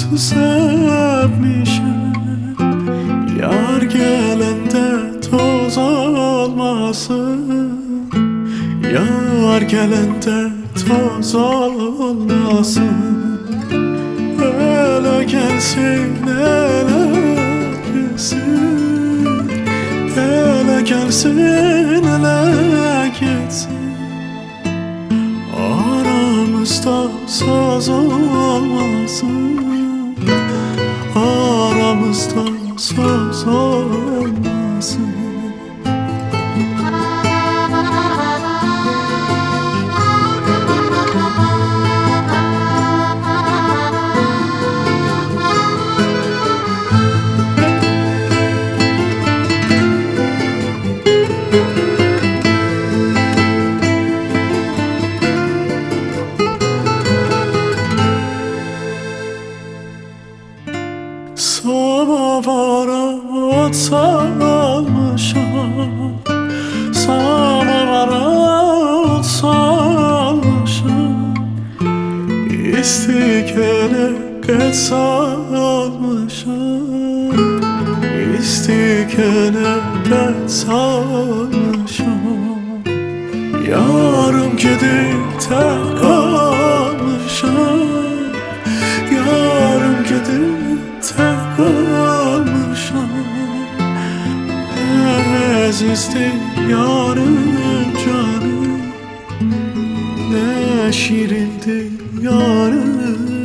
sevmişim. Yar gelende toz olmasın, yar gelende toz olmasın. Ele gelsin, ele gitsin, ele gelsin, ele gitsin. Aramızda söz olmasın, aramızda söz olmasın. Samavara ot salmışam, samavara ot salmışam. İstikene et salmışam, istikene et salmışam. Yarım gidip tek kalmışam, yarım gidip tek kalmışam. Azizdi yarım canım, ne şirindi yarım